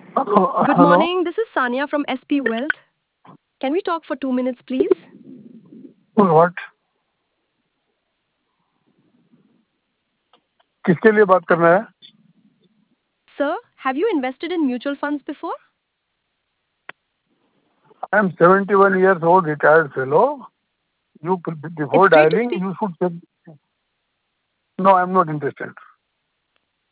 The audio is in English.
Good Hello. morning. This is Sania from SP Wealth. Can we talk for 2 minutes, please? What? किसके लिए बात करना है? Sir, have you invested in mutual funds before? I am 71 years old, retired fellow. You before It's great to dialing, speak. you should say no. I am not interested.